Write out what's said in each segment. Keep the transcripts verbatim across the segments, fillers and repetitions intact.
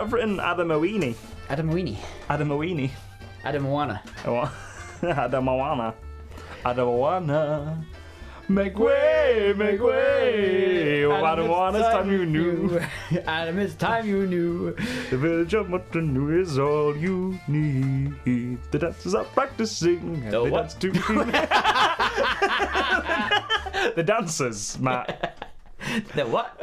I've written Adam Owini. Adam Weenie. Adam Owini. Adam Moana. Adam Moana. Adam Moana. Make way, make way. Oh, Adam Moana, it's time you knew. Adam, it's time you knew. The village of Motunui is all you need. The dancers are practicing. The they what? dance to The dancers, Matt. The what?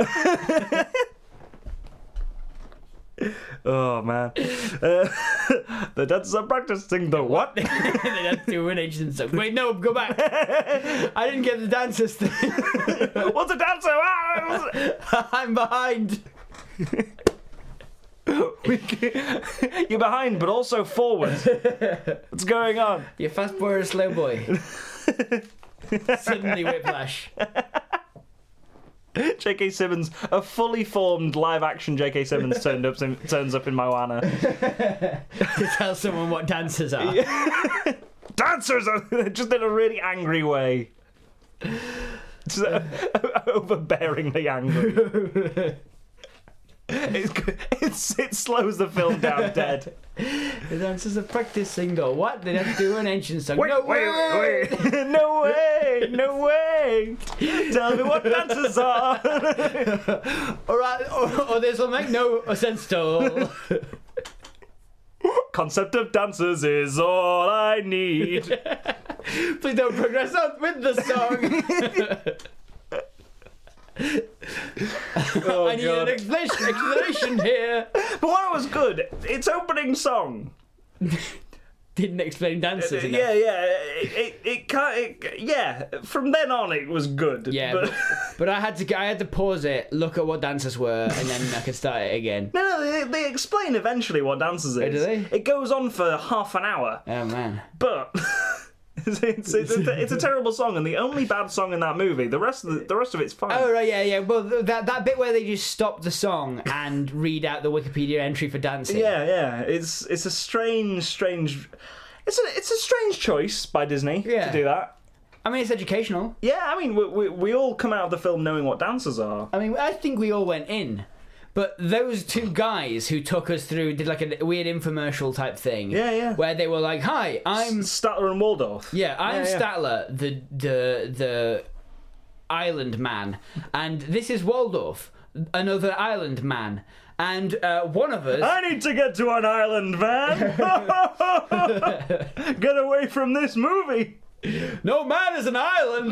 Oh, man. Uh, the dancers are practicing the what? That's to an ancient song. Wait, no, go back. I didn't get the dancers thing. What's a dancer? Ah! I'm behind. You're behind, but also forward. What's going on? You're fast boy or slow boy? Suddenly whiplash. J K. Simmons, a fully formed live-action J K. Simmons turned up, turns up in Moana. To tell someone what dancers are. Dancers are just in a really angry way. Just, uh, overbearingly angry. It's, it's, it slows the film down dead. The dancers are practicing the what? They have to do an ancient song. Wait, no wait, way! wait, wait. No way, no way. Tell me what dancers are. Alright, or, or this will make no sense at all. Concept of dancers is all I need. Please don't progress on with the song. Oh, I need God. an explanation, explanation here. But what was good, its opening song. Didn't explain dancers enough. Yeah, yeah, it, it, it can't. It, yeah, from then on it was good. Yeah, but, but, but I had to I had to pause it, look at what dancers were, and then I could start it again. no, no, they, they explain eventually what dancers is. Oh, do they? It goes on for half an hour, Oh man. but. It's, it's, it's, a, it's a terrible song, and the only bad song in that movie. The rest of the, the rest of it's fine. Oh right, yeah, yeah. Well, that that bit where they just stop the song and read out the Wikipedia entry for dancing. Yeah, yeah. It's it's a strange, strange. It's a it's a strange choice by Disney Yeah. to do that. I mean, it's educational. Yeah, I mean, we, we we all come out of the film knowing what dancers are. I mean, I think we all went in. But those two guys who took us through did like a weird infomercial type thing. Yeah, yeah. Where they were like, "Hi, I'm Statler and Waldorf. yeah, I'm Yeah, yeah. Statler, the the the island man, and this is Waldorf, another island man, and uh, one of us." I need to get to an island, man. Get away from this movie. No man is an island.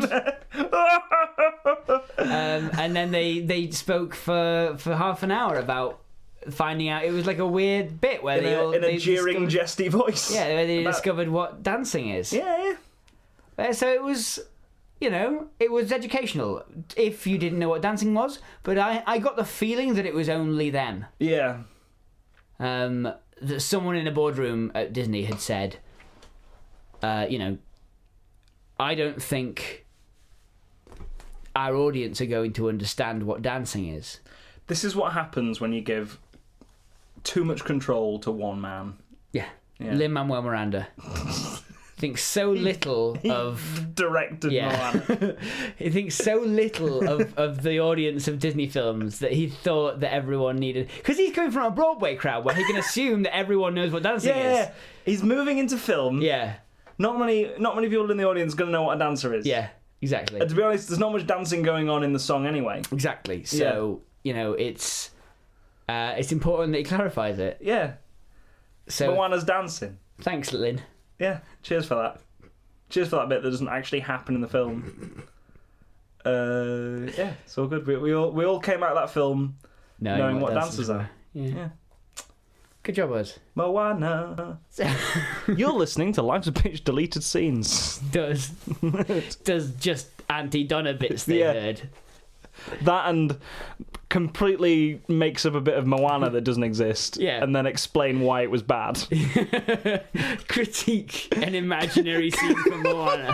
um, and then they they spoke for for half an hour about finding out. It was like a weird bit where In they a, all in a they jeering, discovered- jesty voice. yeah, where they About- discovered what dancing is. Yeah, yeah. Uh, So it was, you know, it was educational if you didn't know what dancing was. But I I got the feeling that it was only them. Yeah. Um, that someone in a boardroom at Disney had said, uh, you know, I don't think our audience are going to understand what dancing is. This is what happens when you give too much control to one man. Yeah. Yeah. Lin-Manuel Miranda thinks so little of... Directed Yeah. Moana. He thinks so little of, of the audience of Disney films that he thought that everyone needed... Because he's coming from a Broadway crowd where he can assume that everyone knows what dancing Yeah, is. he's moving into film. Yeah. Not many, not many people in the audience are going to know what a dancer is. Yeah, exactly. And to be honest, there's not much dancing going on in the song anyway. Exactly. So, you know, it's uh, it's important that he clarifies it. Yeah. So, Moana's dancing. thanks, Lynn. Yeah. Cheers for that. Cheers for that bit that doesn't actually happen in the film. Uh, yeah, it's all good. We, we all we all came out of that film Knowing, knowing what dancers are. Yeah. Yeah. Good job, Buzz. Moana. You're listening to Life's a Bitch deleted scenes. does does just anti-Donna bits they Yeah. heard. That and completely makes up a bit of Moana that doesn't exist. Yeah. And then explain why it was bad. Critique an imaginary scene from Moana.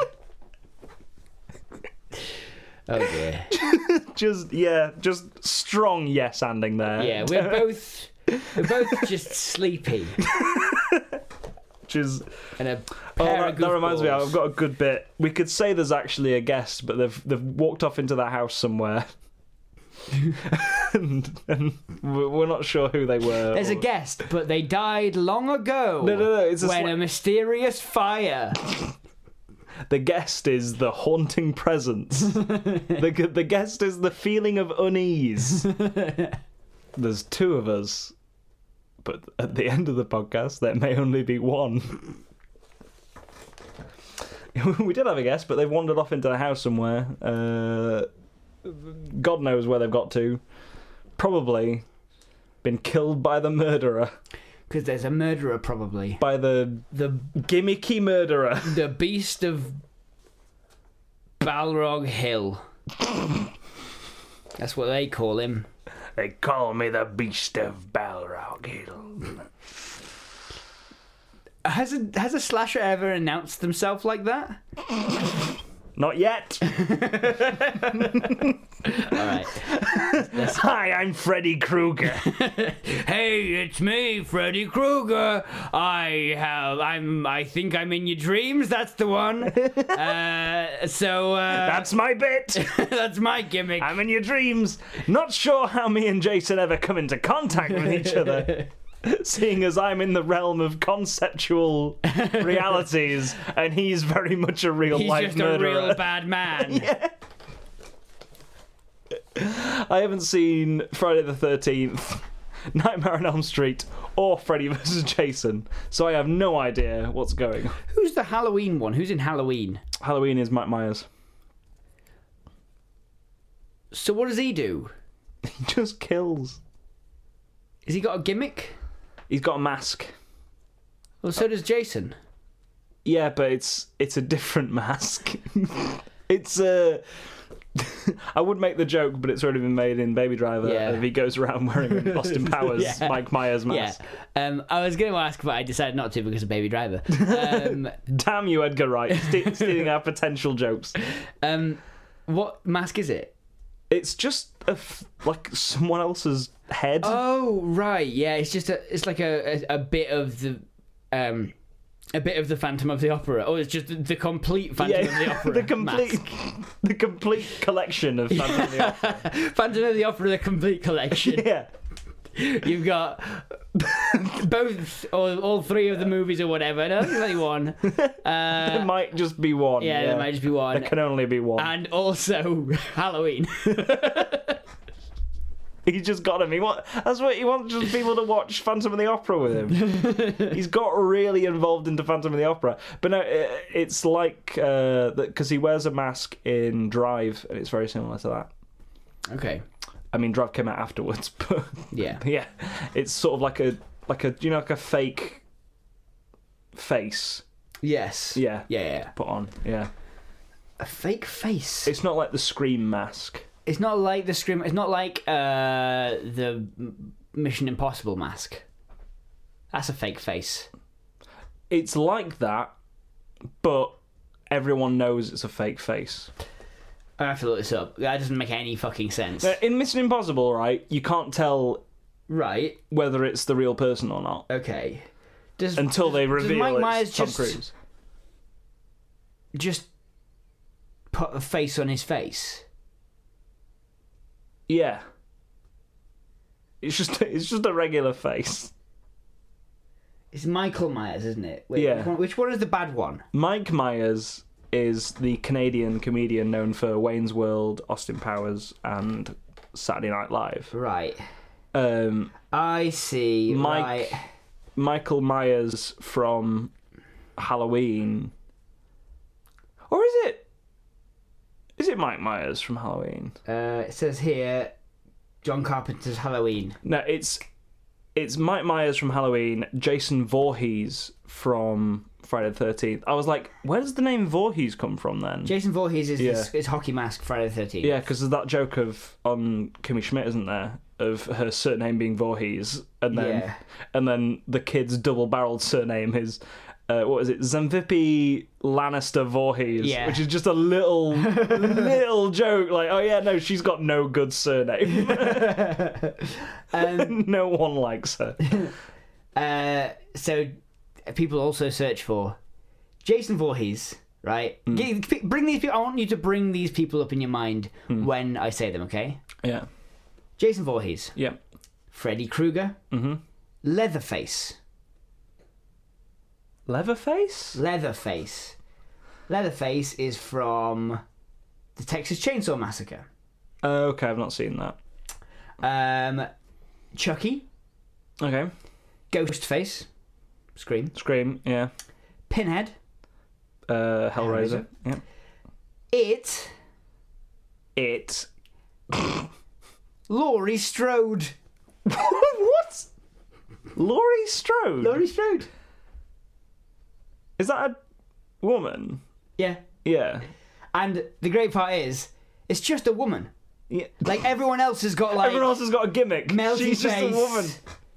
Oh dear. Just, yeah, just strong yes-anding there. Yeah, we're both we're both just sleepy. Which is... And a Oh, pair that, of that reminds me, goofballs. I've got a good bit. We could say there's actually a guest, but they've they've walked off into that house somewhere. and, and we're not sure who they were. There's or... a guest, but they died long ago. No, no, no. It's a when sli- a mysterious fire. The guest is the haunting presence. the The guest is the feeling of unease. There's two of us, but at the end of the podcast, there may only be one. We did have a guest, but they've wandered off into the house somewhere. Uh, God knows where they've got to. Probably been killed by the murderer. Because there's a murderer, probably. By the The gimmicky murderer. the beast of Balrog Hill. That's what they call him. They call me the beast of Balrog Hill. Has a has a slasher ever announced themselves like that? Not yet. All right. Let's... Hi, I'm Freddy Krueger. Hey, it's me, Freddy Krueger. I have. I'm. I think I'm in your dreams. That's the one. Uh, so uh, That's my bit. that's my gimmick. I'm in your dreams. Not sure how me and Jason ever come into contact with each other. Seeing as I'm in the realm of conceptual realities, and he's very much a real He's life just murderer. a real bad man. Yeah. I haven't seen Friday the thirteenth, Nightmare on Elm Street, or Freddy versus Jason, so I have no idea what's going on. Who's the Halloween one? Who's in Halloween? Halloween is Mike Myers. So what does he do? He just kills. Has he got a gimmick? He's got a mask. Well, so does Jason. Yeah, but it's it's a different mask. It's a. Uh, I would make the joke, but it's already been made in Baby Driver. Yeah. If he goes around wearing an Austin Powers, Yeah. Mike Myers mask. Yeah. Um, I was going to ask, but I decided not to because of Baby Driver. Um, Damn you, Edgar Wright, ste- stealing our potential jokes. um, what mask is it? It's just a f- like someone else's head. Oh, right. Yeah, it's just a. It's like a a, a bit of the. Um, A bit of the Phantom of the Opera, or it's just the, the complete Phantom yeah, of the Opera. the complete, mask. the complete collection of Phantom of the Opera. Phantom of the Opera, the complete collection. Yeah, You've got both, or all three of the movies, or whatever. No, there's only one. Uh, there might just be one. yeah, Yeah, there might just be one. There can only be one. And also Halloween. He's just got him. He want, that's what he wants, just people to watch Phantom of the Opera with him. He's got really involved into Phantom of the Opera. But no, it, it's like, because uh, he wears a mask in Drive, and it's very similar to that. Okay. I mean, Drive came out afterwards, but Yeah. yeah, it's sort of like a, like a, you know, like a fake face. Yes. Yeah. Yeah, yeah. Put on, yeah. A fake face. It's not like the Scream mask. It's not like the Scream. It's not like uh, the Mission Impossible mask. That's a fake face. It's like that, but everyone knows it's a fake face. I have to look this up. That doesn't make any fucking sense. Now, in Mission Impossible, right, you can't tell Right. whether it's the real person or not Okay. Does, until they does reveal Mike it's Myers Tom just, Cruise. just put a face on his face? Yeah, it's just it's just a regular face. It's Michael Myers, isn't it? Wait, Yeah. Which one, which one is the bad one? Mike Myers is the Canadian comedian known for Wayne's World, Austin Powers, and Saturday Night Live. Right. Um, I see. Mike Right. Michael Myers from Halloween, or is it? Is it Mike Myers from Halloween? Uh, it says here, John Carpenter's Halloween. No, it's it's Mike Myers from Halloween, Jason Voorhees from Friday the thirteenth. I was like, where does the name Voorhees come from then? Jason Voorhees is Yeah. his, his hockey mask, Friday the thirteenth. Yeah, because there's that joke of on Kimmy Schmidt, isn't there, of her surname being Voorhees, and then Yeah. and then the kid's double-barreled surname is. Uh, what is it? Zemvipi Lannister Voorhees, Yeah. which is just a little, little joke. Like, oh yeah, no, she's got no good surname. Um, No one likes her. uh, so people also search for Jason Voorhees, right? Hmm. G- Bring these people. I want you to bring these people up in your mind when I say them. Okay. Yeah. Jason Voorhees, Yeah. Freddy Krueger, Mm-hmm. Leatherface. Leatherface? Leatherface. Leatherface is from the Texas Chainsaw Massacre. Uh, okay, I've not seen that. Um, Chucky, Okay. Ghostface, Scream, Scream, yeah. Pinhead, Uh, Hellraiser. Hellraiser. Yeah. It, It. Laurie Strode. What? Laurie Strode? Laurie Strode. Is that a woman? Yeah. Yeah. And the great part is, it's just a woman. Yeah. Like everyone else has got like Everyone else has got a gimmick. melty She's just face. a woman.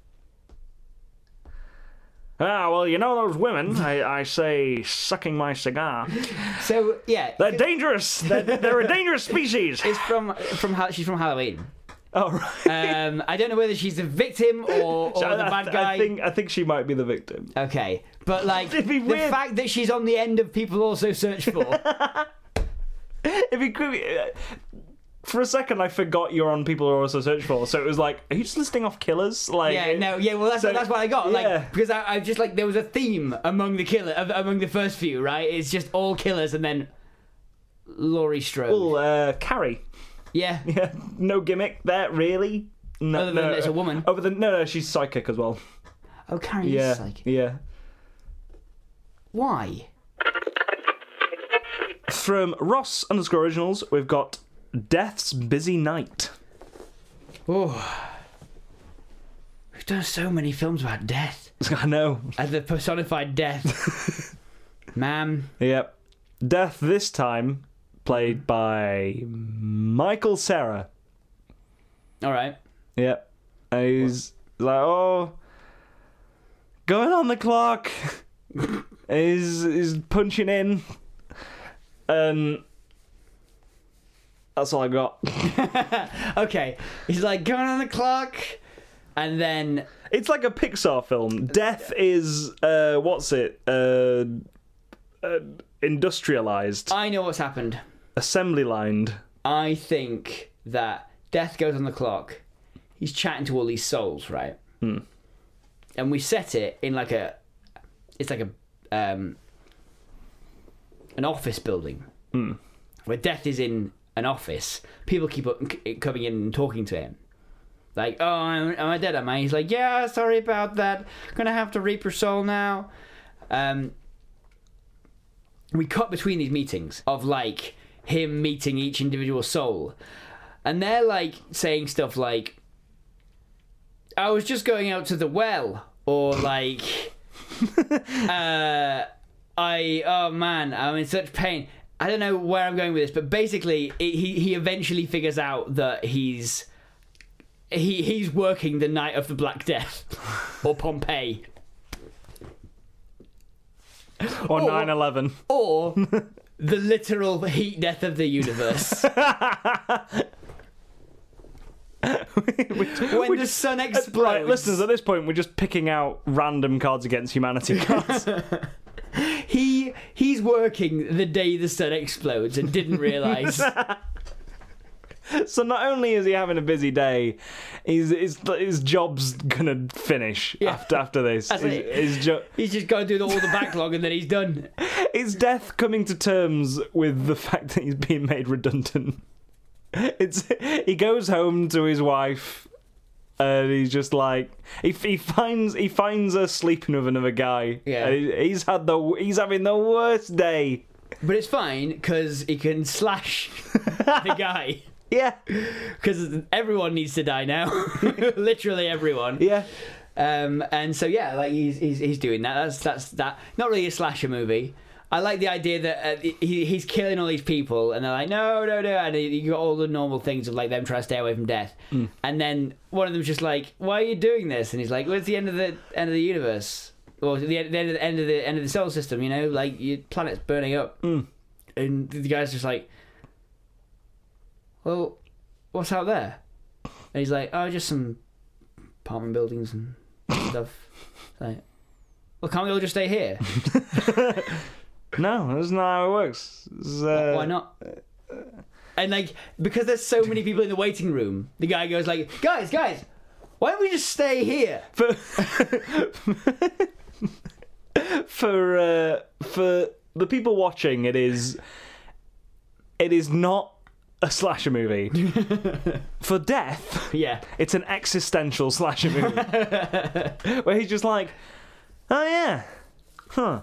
Ah, well, you know those women. I, I say, sucking my cigar. So yeah, They're dangerous. They're, they're a dangerous species. it's from from Ha- she's from Halloween. Oh, right. Um, I don't know whether she's the victim or, or So the I, bad I guy. think I think she might be the victim. Okay, but like It'd be the weird. fact that she's on the end of people also search for. If you could, for a second, I forgot you're on people who are also search for. So it was like, are you just listing off killers? Like, Yeah, no, yeah, well, that's So- that's what I got. Like, yeah. because I, I just like there was a theme among the killer of- among the first few, right? It's just all killers, and then Laurie Strode. Oh, uh, Carrie. Yeah, Yeah, no gimmick there, really. No, Other than no, it's a woman. Over the no, no, she's psychic as well. oh, Carrie Yeah, is like, yeah. why? From Ross underscore originals, we've got Death's Busy Night. Oh, we've done so many films about death I know. and the personified death, ma'am. Yep. Death this time played by Michael Cera. All right. Yep. And he's like, oh, going on the clock. he's, he's punching in. And that's all I got. Okay, he's like going on the clock, and then It's like a Pixar film. Death is, uh, what's it? Uh, uh, industrialized. I know what's happened. Assembly lined. I think that Death goes on the clock. He's chatting to all these souls, right? Hmm. And we set it in like a, it's like a, um, an office building Hmm. where Death is in an office. People keep up, coming in and talking to him. Like, oh, am, am I dead, am I? He's like, yeah, sorry about that. Gonna have to reap your soul now. Um, we cut between these meetings of like him meeting each individual soul. And they're like saying stuff like, I was just going out to the well. Or like, uh, I, oh man, I'm in such pain. I don't know where I'm going with this, but basically it, he, he eventually figures out that he's he he's working the night of the Black Death. Or Pompeii. Or Or- nine eleven. Or the literal heat death of the universe. when the sun explodes. Right, listeners, at this point, we're just picking out random Cards Against Humanity cards. He he's working the day the sun explodes and didn't realise. So not only is he having a busy day, his his, his job's gonna finish Yeah. after after this. That's His, it. his, jo- He's just got to do the, all the backlog and then he's done. his death coming to terms with the fact that he's being made redundant. It's he goes home to his wife, and he's just like he he finds he finds her sleeping with another guy. Yeah. And he, he's had the he's having the worst day. But it's fine because he can slash the guy. Yeah, Because everyone needs to die now. Literally everyone. yeah. Um, and so yeah, like he's, he's he's doing that. That's that's that. Not really a slasher movie. I like the idea that uh, he he's killing all these people, and they're like, no, no, no, and you got all the normal things of like them trying to stay away from death. Mm. And then one of them's just like, why are you doing this? And he's like, well, it's the end of the end of the universe, or the end, the end of the end of the end of the solar system. You know, like your planet's burning up. Mm. And the guy's just like, well, what's out there? And he's like, oh, just some apartment buildings and stuff. Like, well, can't we all just stay here? No, that's not how it works. It's, uh, Why not? And like, because there's so many people in the waiting room, the guy goes like, guys, guys, why don't we just stay here? For for uh, for the people watching, it is it is not a slasher movie. For Death, Yeah. it's an existential slasher movie where he's just like, oh yeah, huh.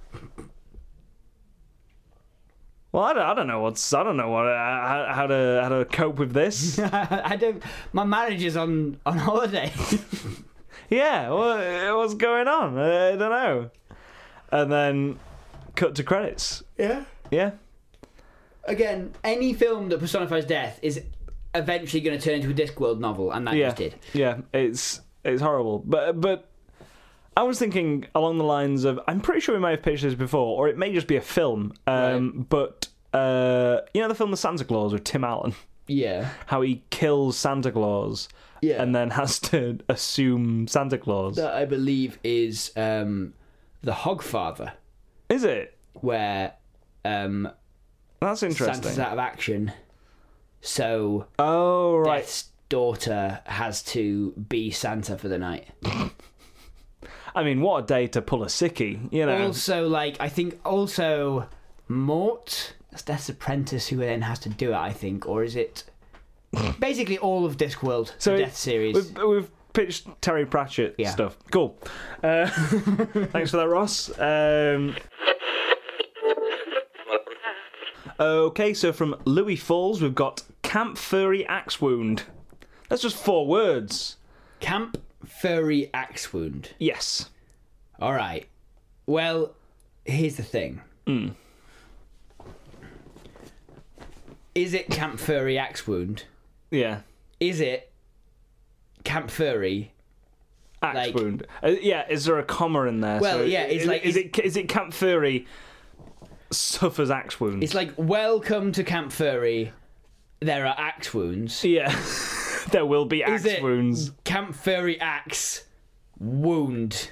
Well, I don't, I don't know what's I don't know what uh, how, how to how to cope with this. I don't. My marriage is on on holiday. Yeah, what, what's going on? I, I don't know. And then cut to credits. Yeah. Yeah. Again, any film that personifies death is eventually going to turn into a Discworld novel, and that Yeah. just did. Yeah, it's it's horrible. But but I was thinking along the lines of, I'm pretty sure we may have pitched this before, or it may just be a film. Um, Right. But uh, you know the film The Santa Claus with Tim Allen, Yeah. how he kills Santa Claus Yeah. and then has to assume Santa Claus. That I believe is um, the Hogfather, Is it? where um, That's interesting. Santa's out of action, so Oh right. Death's daughter has to be Santa for the night. I mean, what a day to pull a sickie, you know. Also, like, I think also Mort, that's Death's apprentice, who then has to do it, I think, or is it basically all of Discworld, So the it- Death series? We've, we've pitched Terry Pratchett Yeah. stuff. Cool. Uh, thanks for that, Ross. Um, okay, so from Louis Falls, we've got Camp Furry Axe Wound. That's just four words. Camp Furry Axe Wound. Yes. All right. Well, here's the thing. Mm. Is it Camp Furry Axe Wound? Yeah. Is it Camp Furry? Axe Like- Wound. Uh, yeah, is there a comma in there? Well, So yeah, it's is, like- Is it, is it Camp Furry suffers axe wounds? It's like, welcome to Camp Furry. There are axe wounds. Yeah. There will be axe Is it wounds. Camp Furry Axe Wound?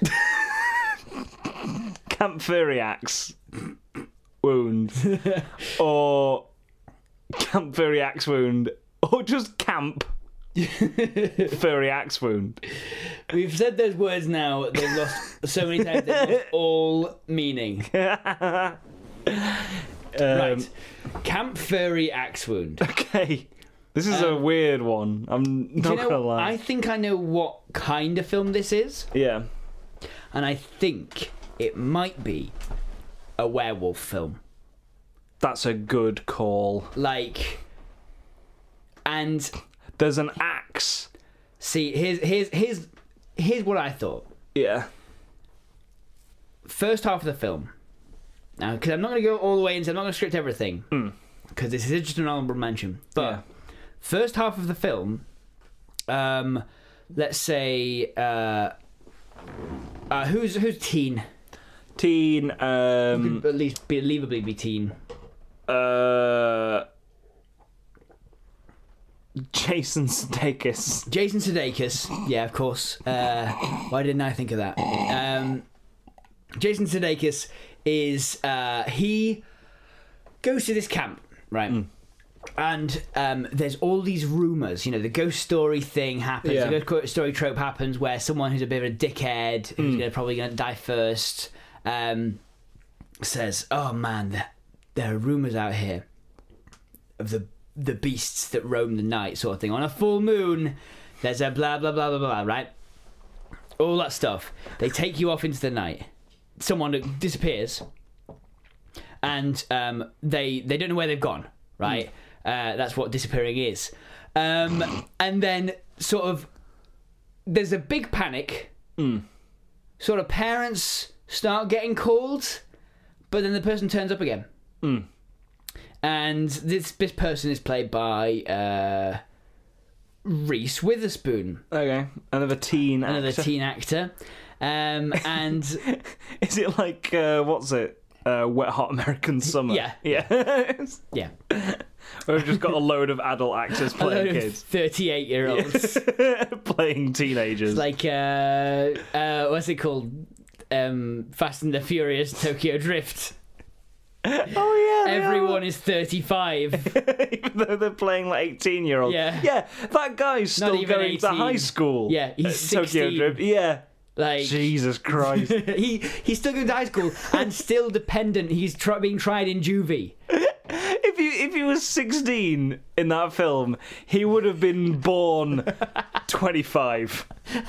Camp Furry Axe Wound. Or Camp Furry Axe Wound. Or just Camp Furry Axe Wound. We've said those words now. They've lost so many times. They've lost all meaning. Um, Right. Camp Furry Axe Wound. Okay. This is a Um, weird one. I'm not Do you know, gonna lie. I think I know what kind of film this is, Yeah. and I think it might be a werewolf film. That's a good call. Like, and There's an axe. see, here's here's here's here's what I thought. Yeah. First half of the film. Now, because I'm not going to go all the way into, I'm not going to script everything, because this is just an honorable mention. But Yeah. first half of the film, um, let's say, uh, uh, who's who's teen? Teen. Um. Could at least believably be teen. Uh. Jason Sudeikis. Jason Sudeikis, yeah, of course. Uh, why didn't I think of that? Um, Jason Sudeikis is uh, he goes to this camp, right? And um, there's all these rumors. You know, the ghost story thing happens. Yeah. The ghost story trope happens where someone who's a bit of a dickhead, who's gonna, probably going to die first, um, says, "Oh man, there, there are rumors out here of the the beasts that roam the night," sort of thing. On a full moon, there's a blah blah blah blah blah. Right? All that stuff. They take you off into the night. Someone disappears, and um, they they don't know where they've gone. Right? Uh, that's what disappearing is. Um, and then sort of there's a big panic. Sort of parents start getting called, but then the person turns up again. And this this person is played by uh, Reese Witherspoon, Okay. Another teen. another actor. teen actor. Um, and Is it like uh, what's it? Uh, Wet Hot American Summer. Yeah. Yeah. yeah, We've just got a load of adult actors a playing load of kids. thirty-eight-year-olds. Playing teenagers. Like uh, uh, what's it called? Um, Fast and the Furious Tokyo Drift. Oh yeah, they Everyone is thirty-five. are. Even though they're playing like eighteen-year-olds. Yeah. yeah. That guy's Not still even going to eighteen. high school. Yeah, he's at Tokyo sixteen. Drift. Yeah. Like Jesus Christ. he he's still going to high school and still dependent. He's try, being tried in juvie. If he if he was sixteen in that film, he would have been born twenty-five.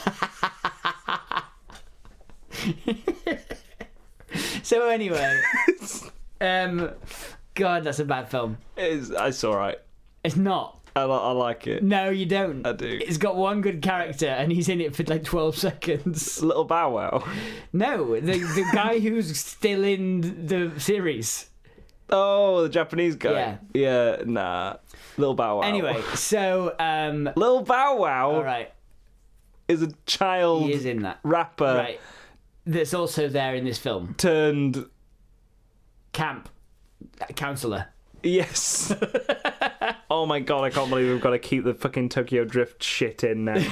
So anyway, um, God, that's a bad film. It's, it's all right. It's not. I, li- I like it. No, you don't. I do. It's got one good character, and he's in it for like twelve seconds. Little Bow Wow. No, the the guy who's still in the series. Oh, the Japanese guy. Yeah. Yeah. Nah. Little Bow Wow. Anyway, so um, Little Bow Wow all right, is a child he is in that. rapper Right, that's also there in this film. turned. Camp counselor. Yes. Oh my god! I can't believe we've got to keep the fucking Tokyo Drift shit in now.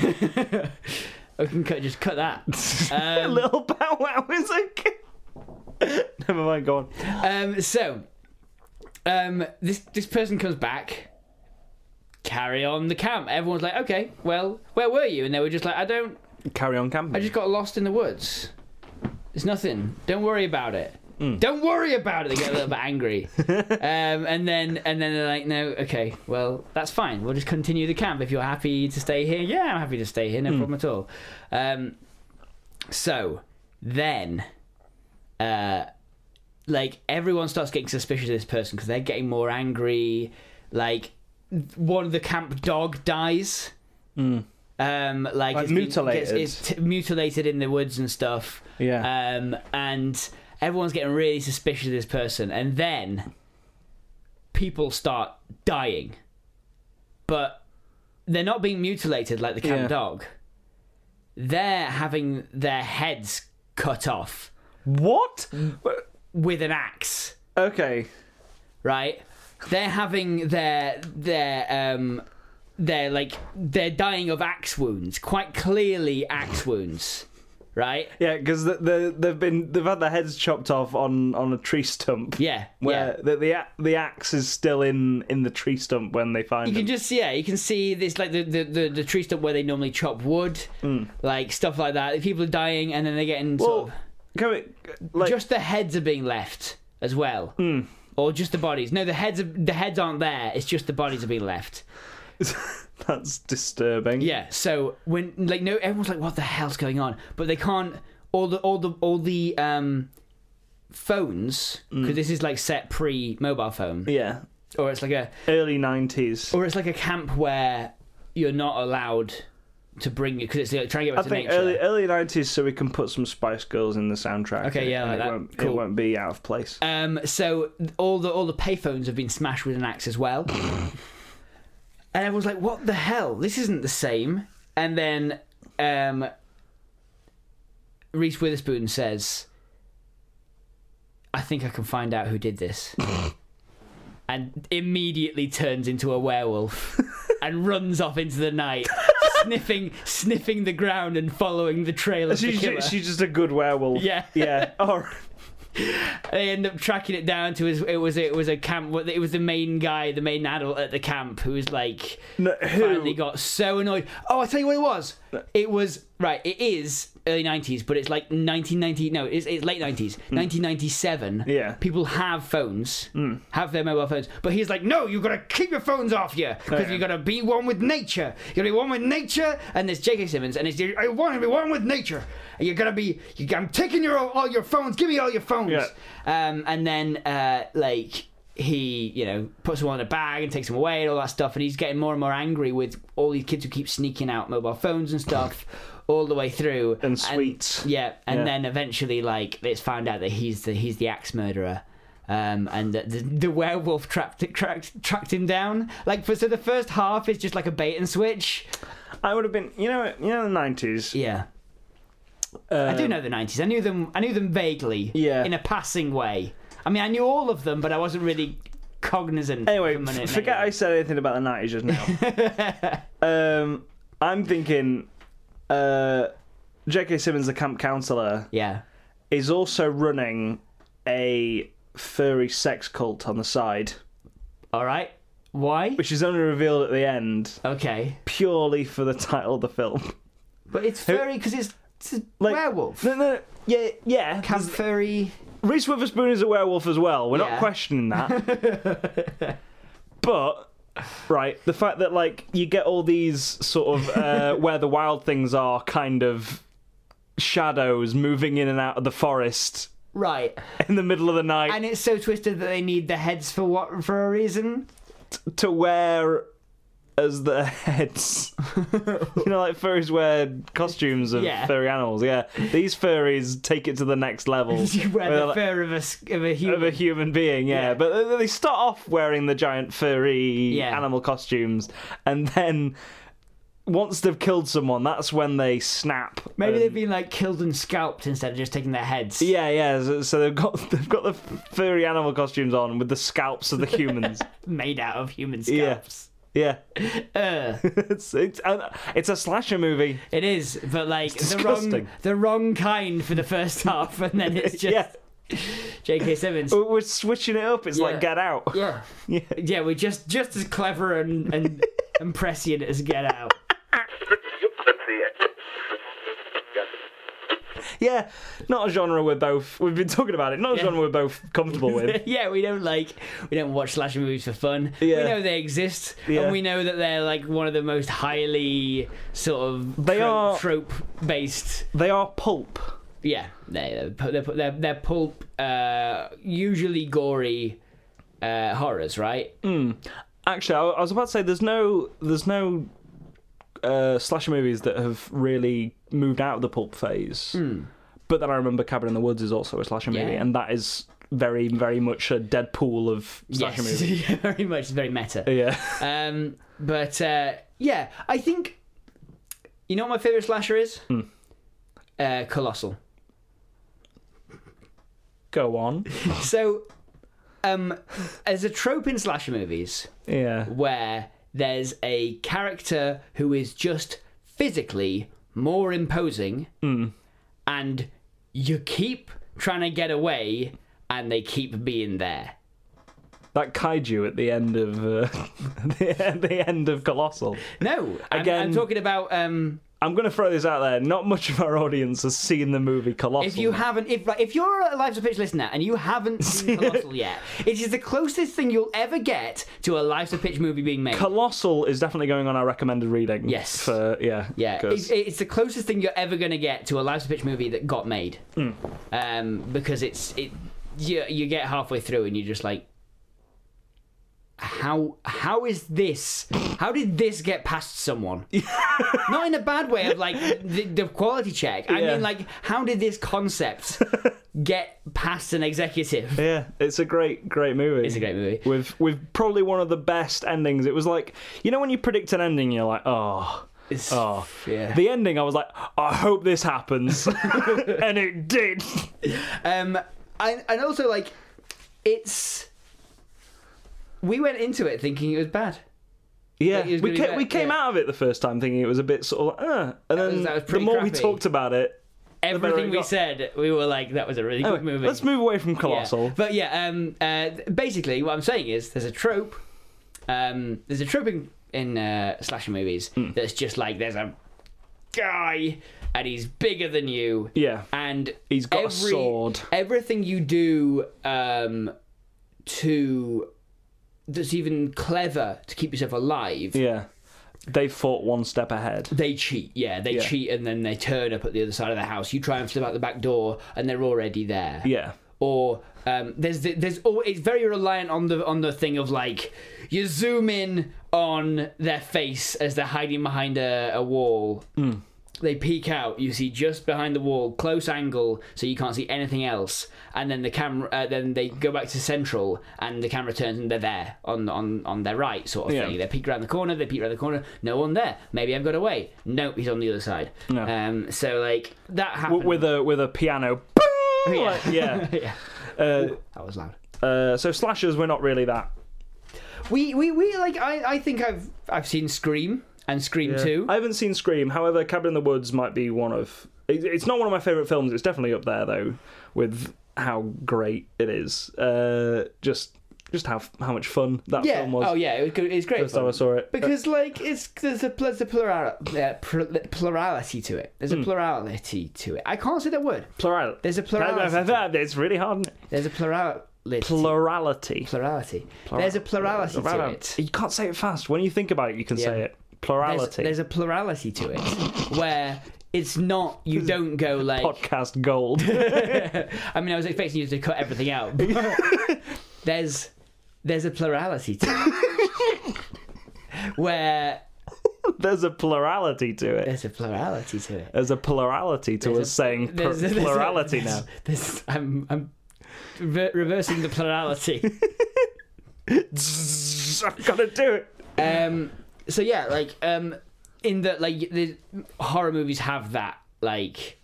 I can cut, just cut that. Um, Little Bow Wow is like. Never mind. Go on. um, so, um, this this person comes back. Carry on the camp. Everyone's like, okay, well, where were you? And they were just like, I don't. Carry on camping. I just got lost in the woods. It's nothing. Don't worry about it. Mm. Don't worry about it. They get a little bit angry, um, and then and then they're like, no, okay, well, that's fine. We'll just continue the camp. If you're happy to stay here, yeah, I'm happy to stay here. No Mm. problem at all. Um, so then, uh, like everyone starts getting suspicious of this person because they're getting more angry. Like one of the camp dog dies. Mm. Um, like, Like it's been- mutilated. gets- it's t- mutilated in the woods and stuff. Yeah. Um, and everyone's getting really suspicious of this person, and then people start dying, but they're not being mutilated like the camp Yeah. dog. They're having their heads cut off What? with an axe, Okay. right? They're having their their um they're like they're dying of axe wounds, quite clearly axe wounds, right? Yeah, because the, the, they've been they've had their heads chopped off on, on a tree stump. Yeah, Where yeah. the, the a- the axe is still in, in the tree stump when they find You it. can just yeah, you can see this like the, the, the, the tree stump where they normally chop wood, Mm. like stuff like that. People are dying, and then they're getting sort Well, of can we, like, just the heads are being left as well, Mm. or just the bodies. No, the heads are, the heads aren't there. It's just the bodies are being left. that's disturbing. Yeah. So when like no, everyone's like, what the hell's going on? But they can't. All the all the all the um phones because this is like set pre mobile phone, Yeah. or it's like a Early nineties. or it's like a camp where you're not allowed to bring it because it's like trying to get I back to think nature. early early nineties, so we can put some Spice Girls in the soundtrack. Okay, yeah, and like it that. Won't, Cool. It won't be out of place. Um, so all the all the payphones have been smashed with an axe as well, and everyone's like, "What the hell? This isn't the same." And then um, Reese Witherspoon says, "I think I can find out who did this," and immediately turns into a werewolf and runs off into the night, sniffing sniffing the ground and following the trail of the She's, killer. she's just a good werewolf. Yeah. Yeah. Oh, They end up tracking it down to his. It was it was a camp. It was the main guy, the main adult at the camp, who was like no, finally who? got so annoyed. Oh, I tell you what it was. It was right. It is early nineties, but it's like nineteen ninety. No, it's, it's late nineties, nineteen ninety-seven. Yeah. People have phones, Mm. have their mobile phones, but he's like, no, you've got to keep your phones off you because Yeah. you've got to be one with nature. You got to be one with nature. And there's J K. Simmons, and it's I want to be one with nature. And you got to be. You, I'm taking your all your phones. Give me all your phones. Yeah. Um, and then uh, like he, you know, puts them all in a bag and takes them away and all that stuff. And he's getting more and more angry with all these kids who keep sneaking out mobile phones and stuff all the way through. And sweets. Yeah, and Yeah. then eventually, like, it's found out that he's the he's the axe murderer. Um, and the, the, the werewolf trapped tracked tracked him down. Like, for so the first half is just like a bait and switch. I would have been, you know, you know, the nineties. Yeah, Uh, I do know the nineties. I knew them. I knew them vaguely. Yeah. In a passing way. I mean, I knew all of them, but I wasn't really cognizant. Anyway, of them in f- it. forget I said anything about the nineties just now. um, I'm thinking, uh, J K. Simmons, the camp counselor, Yeah. is also running a furry sex cult on the side, All right. Why? which is only revealed at the end Okay. purely for the title of the film. But it's furry because it's, it's a Like, werewolf. No, no, yeah, yeah. Camp furry. Reese Witherspoon is a werewolf as well. We're Yeah. not questioning that. But right, the fact that like you get all these sort of uh, where the wild things are kind of shadows moving in and out of the forest Right. in the middle of the night And it's so twisted that they need the heads for what? For a reason? to wear as their heads. You know, like furries wear costumes of Yeah. furry animals. Yeah, these furries take it to the next level. You wear Where the like- fur of a, s- of a human. of a human being, yeah. Yeah. But they- they start off wearing the giant furry Yeah. animal costumes, and then once they've killed someone, that's when they snap. Maybe and- they've been like killed and scalped instead of just taking their heads. Yeah, yeah. So, so they've got they've got the furry animal costumes on with the scalps of the humans. Made out of human Yeah. scalps. Yeah, Uh, it's it's uh, it's a slasher movie. it is, but like It's the wrong disgusting. the wrong kind for the first half, and then it's just Yeah, J K. Simmons. we're we're switching it up. It's Yeah. like Get Out. Yeah, Yeah. yeah, we're just just as clever and and, and prescient as Get Out. Yeah, not a genre we're both. We've been talking about it. Not a Yeah. genre we're both comfortable with. Yeah, we don't like we don't watch slasher movies for fun. Yeah. We know they exist, Yeah. and we know that they're like one of the most highly sort of They are- trope based. They are pulp. Yeah, they they're they're, they're pulp, uh, usually gory uh, horrors, right? Actually, I I was about to say there's no there's no uh, slasher movies that have really moved out of the pulp phase. But then I remember Cabin in the Woods is also a slasher movie, Yeah. and that is very very much a Deadpool of slasher Yes, movies. yeah, very much. It's very meta. Yeah. Um, but uh, yeah, I think you know what my favorite slasher is? Uh, Colossal. Go on. So, um, as a trope in slasher movies, Yeah. where there's a character who is just physically more imposing, and you keep trying to get away, and they keep being there. That kaiju at the end of uh, the, the end of Colossal. No, I'm, Again- I'm talking about. Um, I'm going to throw this out there. Not much of our audience has seen the movie Colossal. If you haven't, if if you're a Lives of Pitch listener and you haven't seen Colossal yet, it is the closest thing you'll ever get to a Lives of Pitch movie being made. Colossal is definitely going on our recommended reading. Yes. For yeah. yeah, 'cause- it's, it's the closest thing you're ever going to get to a Lives of Pitch movie that got made. Um, because it's it, you you get halfway through and you're just like, how how is this? How did this get past someone? Not in a bad way of like the, the quality check. I Yeah. mean, like, how did this concept get past an executive? Yeah, it's a great, great movie. It's a great movie. With with probably one of the best endings. It was like, you know, when you predict an ending, you're like, oh, It's, oh. yeah. The ending, I was like, I hope this happens, and it did. Um, and, and also like, it's. We went into it thinking it was bad. Yeah, Like, it was we gonna be came, bad, we came yeah. out of it the first time thinking it was a bit sort of, uh, and was- then that was the pretty more we crappy. talked about it, the better Everything it we got. said, we were like, that was a really good Anyway, movie. let's move away from Yeah. Colossal. But yeah, um, uh, basically, what I'm saying is there's a trope. Um, there's a trope in, in uh, slasher movies Hmm. that's just like there's a guy and he's bigger than you. Yeah, And he's got a every, sword. Everything you do um, to that's even clever to keep yourself alive. Yeah, they fought one step ahead. They cheat, yeah. They Yeah. cheat and then they turn up at the other side of the house. You try and slip out the back door, and they're already there. Yeah, Or um, there's the, there's always, it's very reliant on the on the thing of like you zoom in on their face as they're hiding behind a, a wall. They peek out. You see just behind the wall, close angle, so you can't see anything else. And then the camera, uh, then they go back to central, and the camera turns, and they're there on on on their right, sort of Yeah. thing. They peek around the corner. They peek around the corner. No one there. Maybe I've got away. Nope, he's on the other side. No. Um. So like that happened. W- with a with a piano. yeah. Like, yeah. yeah. Uh, That was loud. uh, so slashers, we're not really that. We we we like I I think I've I've seen Scream and Scream two. I haven't seen Scream. However, Cabin in the Woods might be one of. it- It's not one of my favourite films. It's definitely up there though, with how great it is. Uh, just just how how much fun that yeah. film was. Oh yeah, it was good. It's great. First time I fun. saw it. Because like it's there's a there's a plural, uh, plurality to it. There's a Mm. plurality to it. I can't say that word. Plural. There's a plurality. It's really hard. Isn't it? There's a plurality. Plurality. Plurality. Plural- There's a plurality to Plural- it. You can't say it fast. When you think about it, you can Yeah. say it. There's, Plurality. there's a plurality to it where it's not. You don't go like. Podcast gold. I mean, I was expecting you to cut everything out. But there's there's a plurality to it where There's a plurality to it. there's a plurality to it. There's a plurality to There's us a- saying pl- there's- there's a- plurality there's- now. there's- I'm I'm rever- reversing the plurality. I've got to do it. Um. So yeah, like um, in the like the horror movies have that like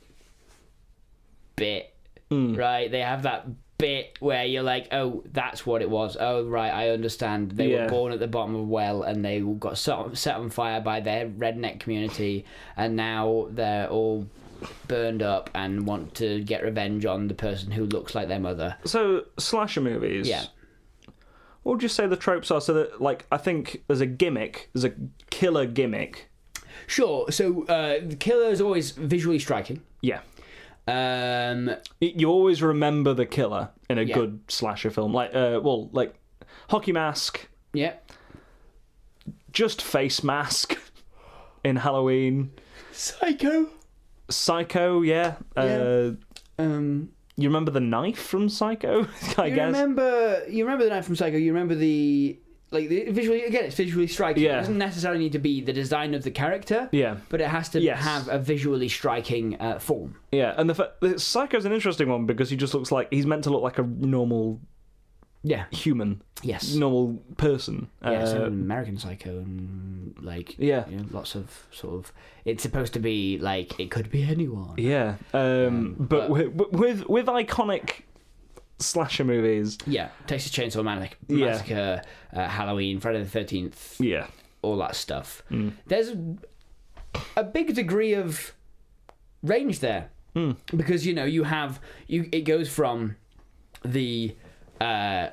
bit, Mm. right? They have that bit where you're like, oh, that's what it was. Oh, right, I understand. They Yeah. were born at the bottom of a well and they got set, set on fire by their redneck community, and now they're all burned up and want to get revenge on the person who looks like their mother. So, slasher movies. Yeah. What would you say the tropes are? So that, like, I think there's a gimmick, there's a killer gimmick. Sure. So uh, the killer is always visually striking. Yeah. Um, Y- You always remember the killer in a Yeah. good slasher film. Like, uh, well, like, Hockey Mask, yeah. just Face Mask in Halloween. Psycho. Psycho, yeah. Uh, Um, you remember the knife from Psycho? I you guess. remember you remember the knife from Psycho. You remember the like the visually again. It's visually striking. Yeah. It doesn't necessarily need to be the design of the character. Yeah. But it has to Yes. have a visually striking uh, form. Yeah, and the, fa- the Psycho's an interesting one because he just looks like he's meant to look like a normal Yeah. human, Yes. normal person. Yeah. so Uh, American Psycho and like Yeah. you know, lots of sort of. It's supposed to be like it could be anyone. yeah, um, Um, but, but- with, with with iconic slasher movies, Yeah. Texas Chainsaw Massacre, Yeah. Massacre uh, Halloween, Friday the thirteenth, yeah, all that stuff. Mm. There's a big degree of range there Mm. because you know you have you it goes from the uh,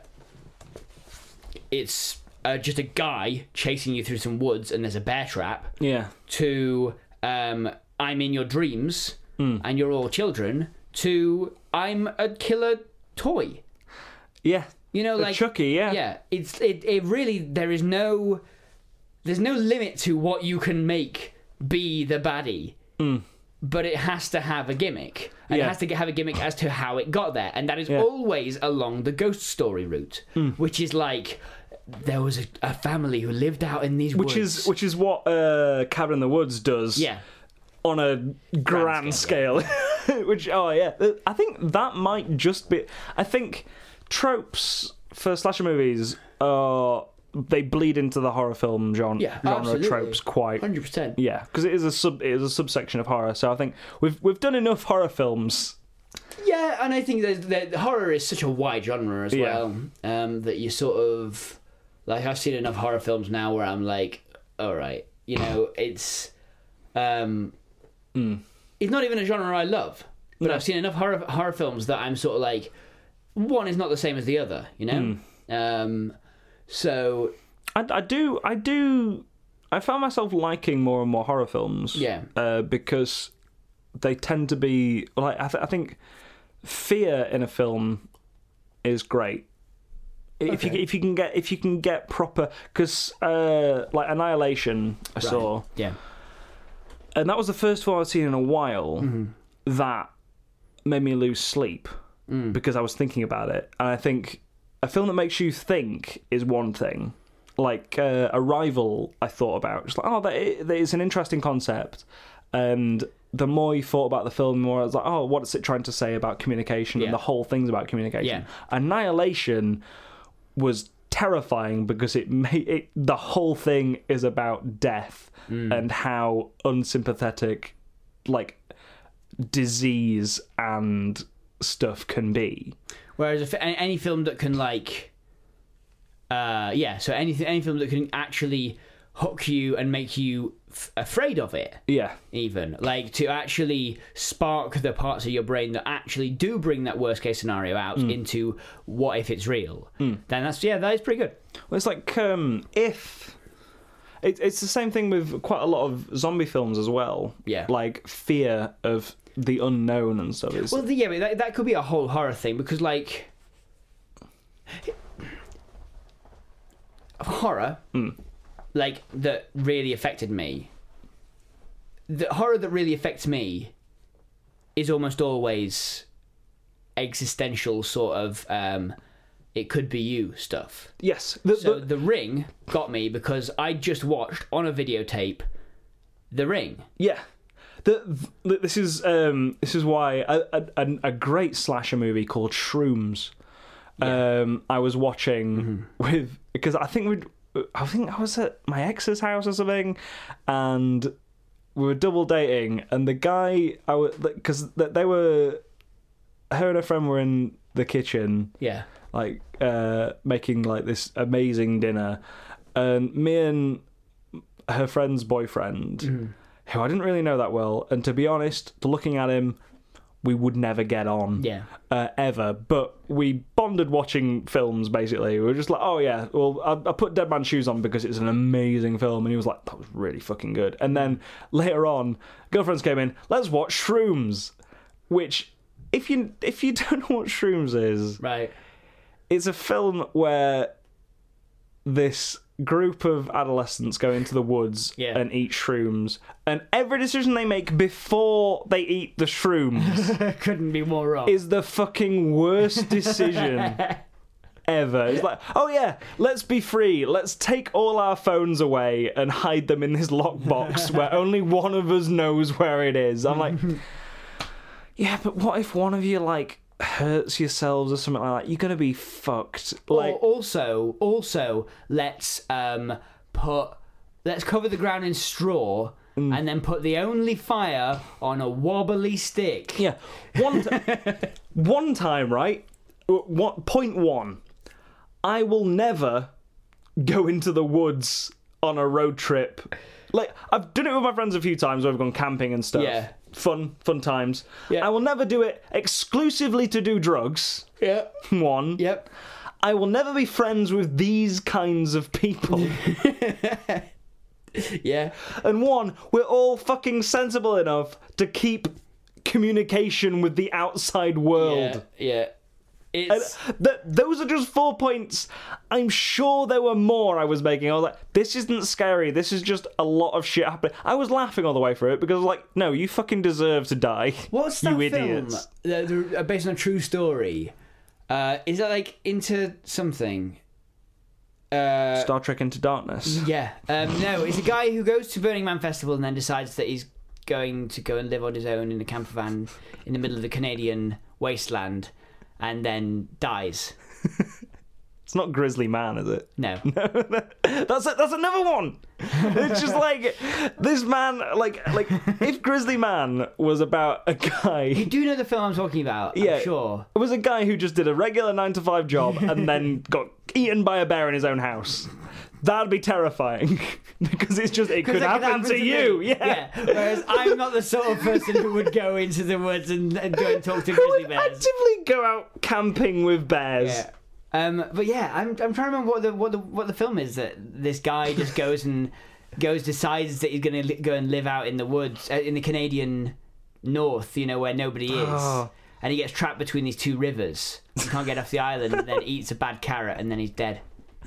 it's uh, just a guy chasing you through some woods and there's a bear trap yeah, to um, I'm in your dreams Mm. and you're all children to I'm a killer toy. yeah. You know, Uh, like Chucky, yeah, yeah, it's it, it really there is no there's no limit to what you can make be the baddie, Mm. but it has to have a gimmick. And Yeah. it has to have a gimmick as to how it got there, and that is Yeah. always along the ghost story route, Mm. which is like there was a, a family who lived out in these which woods. is which is what uh, Cabin in the Woods does. yeah, on a grand, scale. Which, oh yeah, I think that might just be. I think tropes for slasher movies are they bleed into the horror film genre, Yeah, genre absolutely. tropes quite. hundred percent. Yeah, because it is a sub it is a subsection of horror. So I think we've we've done enough horror films. Yeah, and I think that, that horror is such a wide genre as Yeah. well um, that you sort of like. I've seen enough horror films now where I'm like, all right, you know, it's um, Mm. it's not even a genre I love, but No. I've seen enough horror horror films that I'm sort of like, one is not the same as the other, you know. Mm. Um, so I, I do I do I found myself liking more and more horror films. yeah, uh, because they tend to be like I, th- I think fear in a film is great if you Okay. if you can get if you can get proper because uh, like Annihilation I Right. saw yeah, and that was the first film I'd seen in a while Mm-hmm. that made me lose sleep Mm. because I was thinking about it, and I think a film that makes you think is one thing. Like uh, Arrival, I thought about just like, oh, that, that is an interesting concept, and the more you thought about the film, the more I was like, oh, what's it trying to say about communication? Yeah. And the whole thing's about communication. Yeah. Annihilation was terrifying because it made it the whole thing is about death Mm. and how unsympathetic, like, disease and stuff can be. Whereas if any, any film that can like, uh, yeah, so anything, any film that can actually hook you and make you f- afraid of it. Yeah. Even like to actually spark the parts of your brain that actually do bring that worst case scenario out Mm. into what if it's real. Mm. Then that's yeah, that is pretty good. Well, it's like um, if it, it's the same thing with quite a lot of zombie films as well. Yeah. Like fear of the unknown and stuff. It's, Well, the, yeah, but that, that could be a whole horror thing because like horror, Mm. like that really affected me. The horror that really affects me is almost always existential sort of um it could be you stuff. yes. The, So the- The Ring got me because I just watched on a videotape The Ring. yeah. The, the, this is um, this is why a, a, a great slasher movie called Shrooms. Yeah. Um, I was watching Mm-hmm. with because I think we I think I was at my ex's house or something, and we were double dating, and the guy I was because they were her and her friend were in the kitchen Yeah. like uh, making like this amazing dinner, and me and her friend's boyfriend, Mm-hmm. who I didn't really know that well, and to be honest, looking at him, we would never get on, Yeah. uh, ever. But we bonded watching films. Basically, we were just like, oh yeah, well, I, I put Dead Man's Shoes on because it's an amazing film, and he was like, that was really fucking good. And then later on, girlfriends came in, let's watch Shrooms, which if you if you don't know what Shrooms is, Right. it's a film where this group of adolescents go into the woods Yeah. and eat shrooms, and every decision they make before they eat the shrooms Couldn't be more wrong. is the fucking worst decision ever. It's like, oh yeah, let's be free. Let's take all our phones away and hide them in this lockbox where only one of us knows where it is. I'm like, yeah, but what if one of you like hurts yourselves or something like that? You're gonna be fucked. Like, Or also, also, let's um put let's cover the ground in straw Mm. and then put the only fire on a wobbly stick. yeah, one t- one time, right? What point one? I will never go into the woods on a road trip. Like, I've done it with my friends a few times where we've gone camping and stuff. Yeah. Fun, fun times. Yeah. I will never do it exclusively to do drugs. Yeah. One. Yep. I will never be friends with these kinds of people. Yeah. And one, we're all fucking sensible enough to keep communication with the outside world. Yeah. Yeah. And It's th- those are just four points. I'm sure there were more I was making. I was like, this isn't scary. This is just a lot of shit happening. I was laughing all the way through it because I was like, no, you fucking deserve to die. what's you that idiots. film? The, the, uh, based on a true story. Uh, is that like Into Something? Uh, Star Trek Into Darkness. Yeah. Um, no, it's a guy who goes to Burning Man Festival and then decides that he's going to go and live on his own in a camper van in the middle of the Canadian wasteland and then dies. It's not Grizzly Man, is it? No. That's a, that's another one. It's just like this man, like like if Grizzly Man was about a guy. You do know the film I'm talking about, I'm Yeah. sure. It was a guy who just did a regular nine to five job and then got eaten by a bear in his own house. That'd be terrifying because it's just it could Because it happen, to, you. me. Yeah. Whereas I'm not the sort of person who would go into the woods and, and go and talk to Who grizzly would bears. actively go out camping with bears? Yeah. Um, but yeah, I'm I'm trying to remember what the what the what the film is that this guy just goes and goes decides that he's going to li- go and live out in the woods uh, in the Canadian north, you know, where nobody is. Oh. And he gets trapped between these two rivers. He can't get off the island and then eats a bad carrot and then he's dead.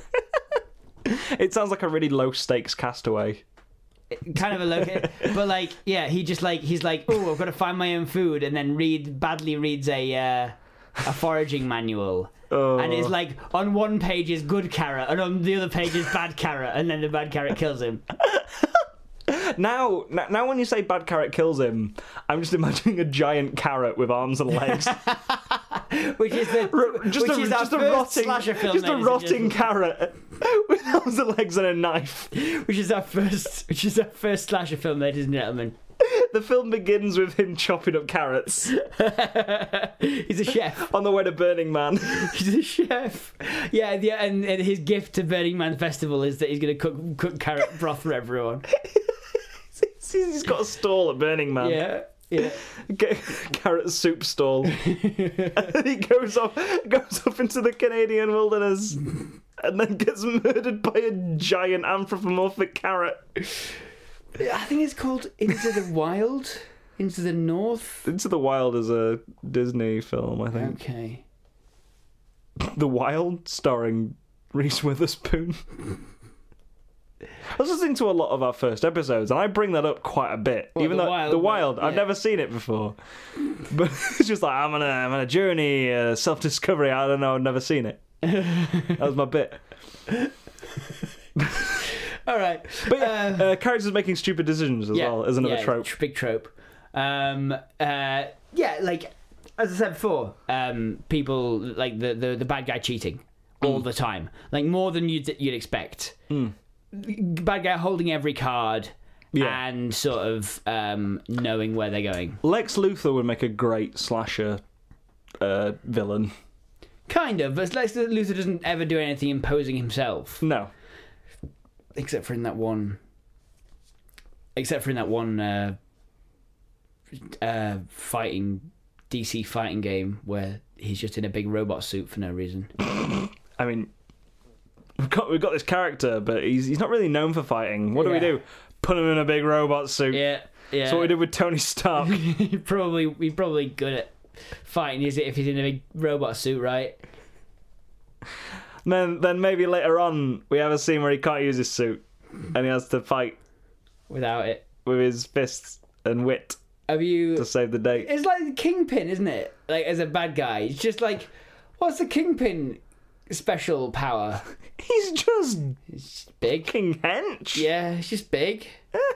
It sounds like a really low stakes Castaway. Kind of a low, but like yeah, he just like he's like, oh, I've got to find my own food, and then read badly reads a uh, a foraging manual, Oh. and it's like on one page is good carrot, and on the other page is bad carrot, and then the bad carrot kills him. Now, now, now when you say bad carrot kills him, I'm just imagining a giant carrot with arms and legs. Which is the R- just which a, is our just a first rotting, slasher film, just a ladies and rotting gentlemen. carrot with arms and legs and a knife. Which is our first, which is our first slasher film, ladies and gentlemen. the film begins with him chopping up carrots He's a chef. on the way to Burning Man. He's a chef. Yeah, yeah, and, and his gift to Burning Man Festival is that he's going to cook cook carrot broth for everyone. He's got a stall at Burning Man. Yeah, yeah. Get carrot soup stall. And he goes off, goes off into the Canadian wilderness, and then gets murdered by a giant anthropomorphic carrot. I think it's called Into the Wild, Into the North. Into the Wild is a Disney film, I think. Okay. The Wild, starring Reese Witherspoon. I was listening to a lot of our first episodes, and I bring that up quite a bit. What, even The though Wild, The Wild, yeah. I've never seen it before, but it's just like I'm on a I'm on a journey, uh, self discovery. I don't know, I've never seen it. That was my bit. All right, But yeah, Uh, uh, characters making stupid decisions as yeah, well is another yeah, trope. tr- Big trope. Um, uh, yeah, like as I said before, um, people like the, the, the bad guy cheating all Mm. the time, like more than you'd you'd expect. Mm. Bad guy holding every card Yeah. and sort of um, knowing where they're going. Lex Luthor would make a great slasher uh, villain. Kind of, but Lex Luthor doesn't ever do anything imposing himself, No. except for in that one. Except for in that one uh, uh, fighting D C fighting game where he's just in a big robot suit for no reason. I mean, we've got we've got this character, but he's he's not really known for fighting. What do we Yeah. do? Put him in a big robot suit. Yeah, yeah. That's what we did with Tony Stark. he probably he's probably good at fighting, is it? If he's in a big robot suit, right? then then maybe later on we have a scene where he can't use his suit and he has to fight Without it, with his fists and wit have you? to save the day. It's like the Kingpin, isn't it? Like as a bad guy, it's just like, what's the Kingpin special power? He's just It's big. King Hench. Yeah, it's just big.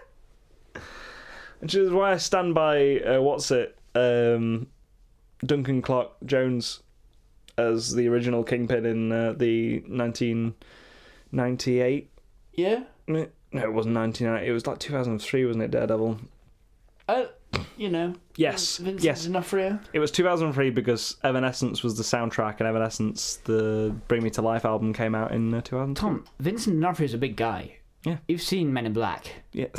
Which is why I stand by uh, what's it, um, Duncan Clark Jones as the original Kingpin in uh, the nineteen ninety-eight. Yeah. No, it wasn't nineteen ninety. It was like two thousand three, wasn't it? Daredevil. Uh, you know. Yes, Vincent yes. D'Onofrio. It was two thousand three because Evanescence was the soundtrack, and Evanescence, the Bring Me to Life album, came out in uh, two thousand two. Tom, Vincent D'Onofrio's a big guy. Yeah. You've seen Men in Black. Yeah.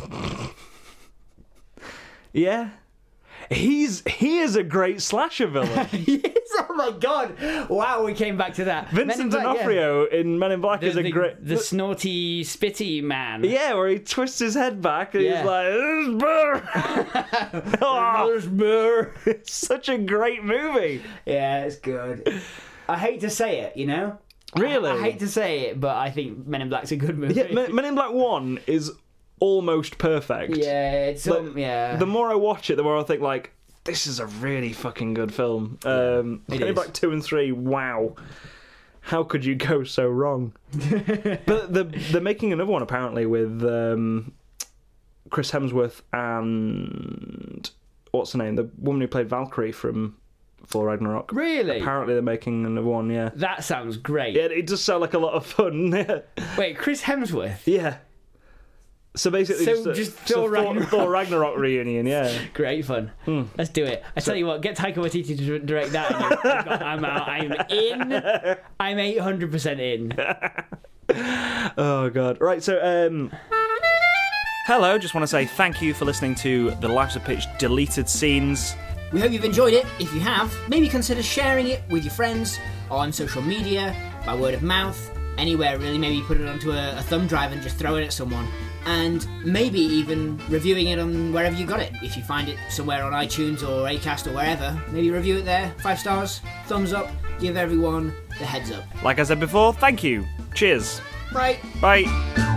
Yeah. He's he is a great slasher villain. Yes, oh my god. Wow, we came back to that. Men in Vincent Black, yeah. D'Onofrio in Men in Black The, is a the, great. the snorty, spitty man. Yeah, where he twists his head back and Yeah. he's like, "This burr." Oh, There's more. it's such a great movie. Yeah, it's good. I hate to say it, you know? Really? I, I hate to say it, but I think Men in Black's a good movie. Yeah, Men, Men in Black one is almost perfect. Yeah, it's Like, um, yeah. The more I watch it, the more I think like, this is a really fucking good film. Um, it Men in is. Black two and three, wow. How could you go so wrong? But the, they're making another one apparently with um, Chris Hemsworth and what's her name? The woman who played Valkyrie from Thor Ragnarok. Really? Apparently they're making another one, yeah. That sounds great. Yeah, it does sound like a lot of fun. Wait, Chris Hemsworth? Yeah. So basically, So just, a, just just a Thor Ragnarok. Thor Ragnarok reunion, yeah. Great fun. Hmm. Let's do it. I tell you what, get Taika Waititi to direct that. And you've got- I'm out. I'm in. I'm eight hundred percent in. Oh god. Right, so um hello, just want to say thank you for listening to the Life's a Pitch deleted scenes. We hope you've enjoyed it. If you have, maybe consider sharing it with your friends on social media, by word of mouth, anywhere really. Maybe put it onto a, a thumb drive and just throw it at someone. And maybe even reviewing it on wherever you got it. If you find it somewhere on iTunes or Acast or wherever, maybe review it there. Five stars, thumbs up, give everyone the heads up. Like I said before, thank you. Cheers. Right. Bye.